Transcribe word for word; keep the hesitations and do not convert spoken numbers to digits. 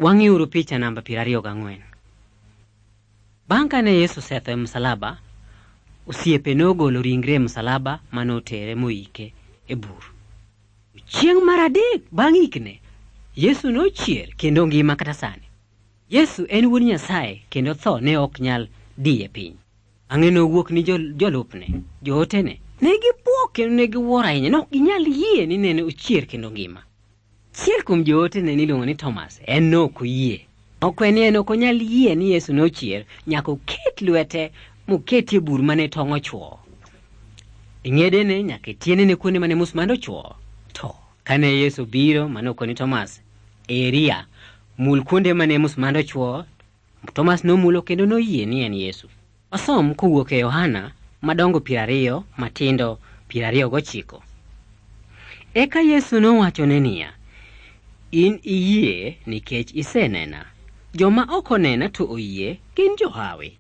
Wang'iuru picha namba piero ariyo gang'wen. Bang' kane Yesu osetho e msalaba, osiepe nogolo ringre msalaba manotere moike e bur. Chieng' mar adek bang' ikne, Yesu nochier kendo ngima kata sani. Yesu en wuod Nyasaye kendo tho ne ok nyal diye piny. Ang'e nowuok ni jolupne, jootene, ne gibuok kendo ne giwuoro ahinya, ne ok ginyal yie ni nene ochier kendo ngima. Achiel kuom jootene niluongo ni Thomas, en nok oyie. Ok en en ok onyal yie ni Yesu nochier nyaka oket lwete moketie bur mane tong' ochwo. E ng'edene nyaka tienene kuonde mane musmando ochwo. To kane Yesu biro, manoko ni Thomas, eria mul kuonde mane musmando ochwo, Thomas nomulo kendo noyie ni en Yesu. Wasom kowuok e Yohana madongo piero ariyo, matindo piero ariyo gochiko. Eka Yesu nowachone niya, in iyie nikech isenena. Joma ok onena to oyie gin johawi.